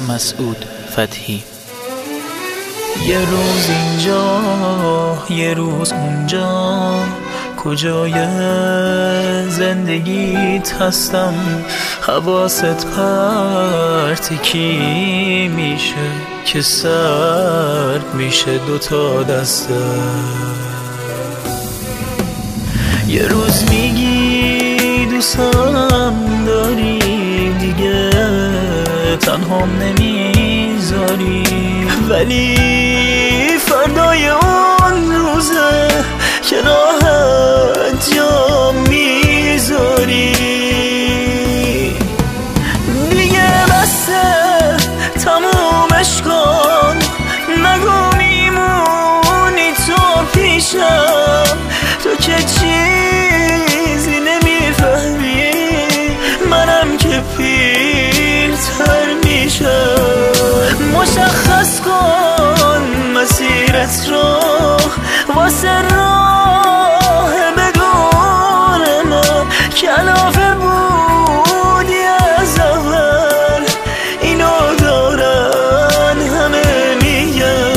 مسعود فتحی. یه روز اینجا یه روز اونجا، کجای زندگیت هستم، حواست پرت کی میشه که سرد میشه دوتا دستم. یه روز میگی دوستم داری، دیگه تنهام نمیذاری، ولی فردای اون روزه که راحت جا میذاری. دیگه بسه تمومش کن، نگو میمونی تو پیشم، تو که چیزی نمیفهمی، منم که پیرتر میشم. مشخص کن مسیرت رو واسه راه بدون من، کلافه بودی از اول، اینو دارن همه میگن.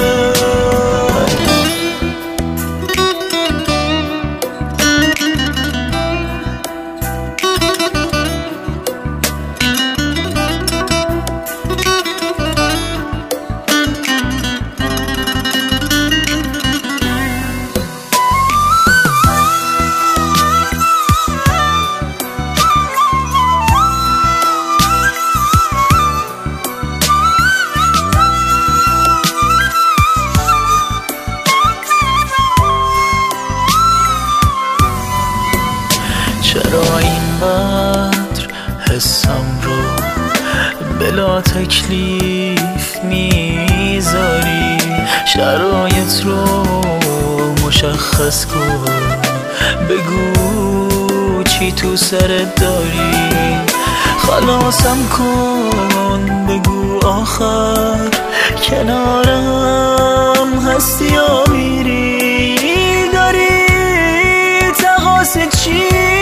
چرا اینقدر حسم رو بلا تکلیف میذاری؟ شرایط رو مشخص کن، بگو چی تو سرت داری، خلاصم کن، بگو آخر کنارم هستی یا میری؟ داری تقاصد چی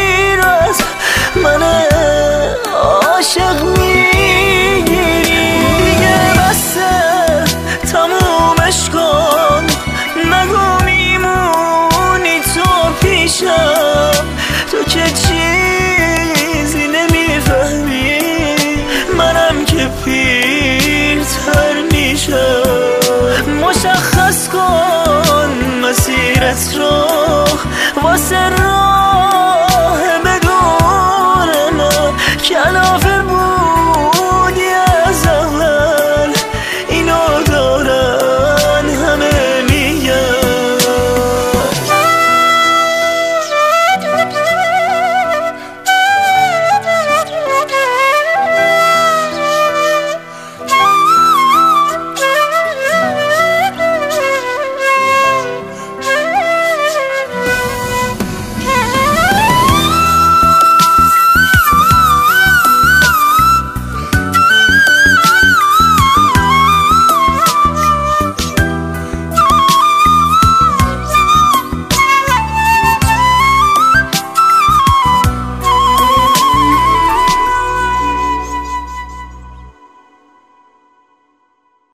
من عاشق میگیری؟ دیگه بسه تمومش کن، نگو میمونی تو پیشم، تو که چیزی نمیفهمی، منم که پیرتر میشم. مشخص کن مسیرت رو واسه